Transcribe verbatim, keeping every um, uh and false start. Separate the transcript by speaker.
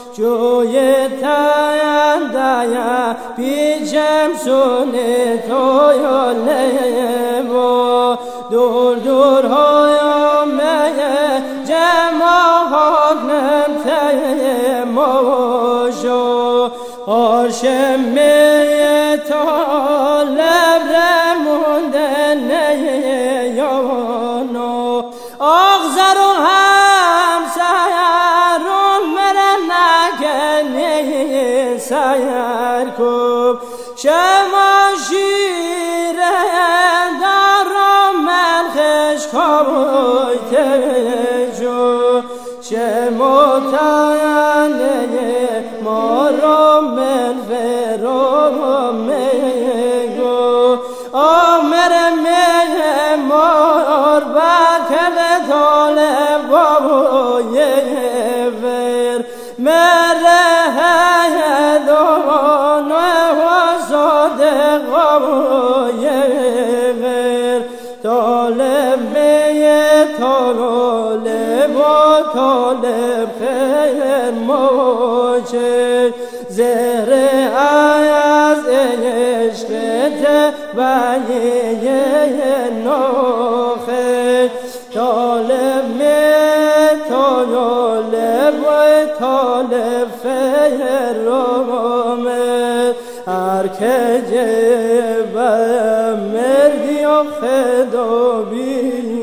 Speaker 1: جوی تندایا پیچم سونه توی لبو دور دور هایم میه جماعت نمته موشو آرشم میه تا لب رمونده نیه یانو آغزر و هم سیرون مرن نکنی سیر کب شما شیره دارم من خشکاوی تجو شما تانه مارم من فرام میگو آمر میه مار بکل طالب بابوی ور مره دان و صادق بابوی ور طالب میه طالب و طالب خیر موچه زهر از عشقت بایه نوخه طالب می طالب و طالب خیر رومه هر که جبه مردی و خدا بی